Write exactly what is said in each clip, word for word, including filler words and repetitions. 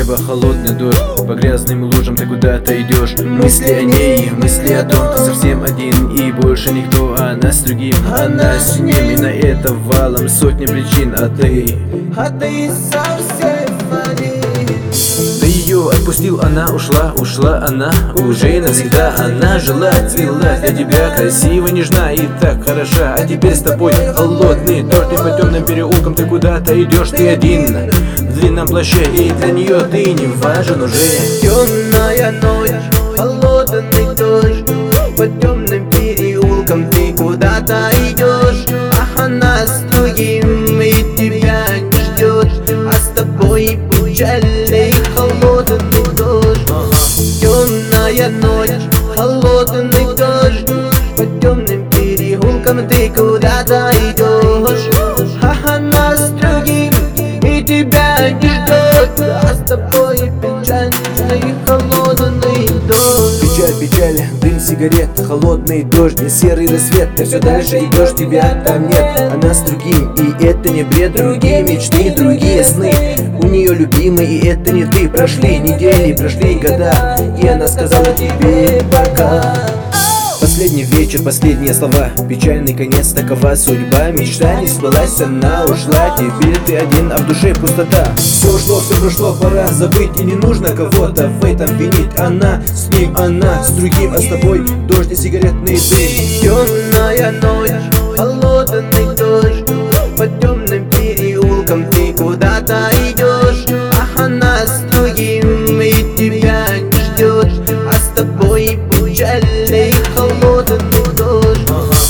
неба холодный дождь, по грязным лужам ты куда-то идешь. Мысли о ней, мысли о том, ты совсем один и больше никто, а она с другим, она с ним, и на это валом сотни причин, а ты, а ты совсем один. Ты ее отпустил, она ушла, ушла она уже навсегда. Она жила, цвела для тебя, красиво, нежна и так хороша. А теперь с тобой холодный дождь, и по темным переулкам ты куда-то идешь, ты один в длинном плаще, и для нее ты не важен уже. Темная ночь, холодный дождь, по темным переулкам ты куда-то идешь, а она с другим и тебя не ждет, а с тобой печальный холодный дождь. Темная ночь, холодный дождь, по темным переулкам ты куда-то идешь, а она с другим и тебя не ждет, а с тобой печальный холодный дождь. Печаль, печаль, дым сигарет, холодный дождь, не серый рассвет. Ты все дальше идешь, тебя там нет, она с другим, и это не бред. Другие мечты, другие сны, у нее любимый, и это не ты. Прошли недели, прошли года, и она сказала тебе пока. Последний вечер, последние слова, печальный конец, такова судьба. Мечта не сбылась, она ушла, теперь ты один, а в душе пустота. Все ушло, все прошло, пора забыть, и не нужно кого-то в этом винить. Она с ним, она с другим, а с тобой дождь и сигаретный дым. Темная ночь, холодный дождь, по темным переулкам ты куда-то идешь, а она с другим и тебя не ждет, а с тобой печальный холодный дождь.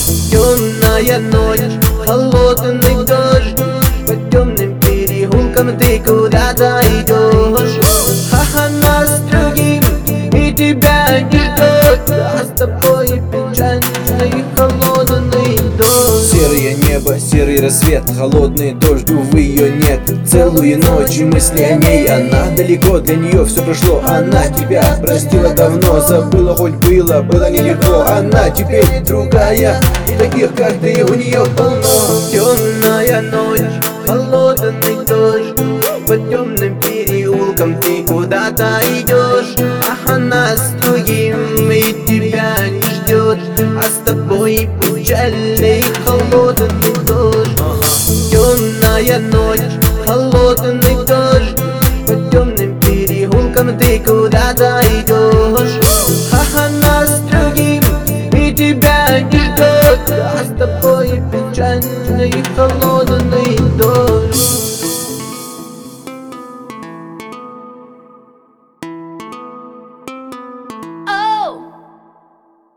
Темная ночь, холодный дождь, по темным переулкам ты куда-то идешь, а она с другим и тебя не ждет, а с тобой печальный холодный дождь. Серое небо, серый рассвет, холодный дождь, увы, ее нет. Целую ночь и мысли о ней, она далеко, для нее все прошло. Она тебя простила давно, забыла, хоть было, было нелегко. Она теперь другая, и таких, как ты, у нее полно. Темная ночь, холодный дождь, по темным переулкам ты куда-то идешь, а она с другим и тебя не ждет, а с тобой печальный холодный дождь. Темная ночь, холодный дождь, по темным переулкам ты куда-то идешь, а она с другим и тебя не ждет, а с тобой печальный холодный дождь.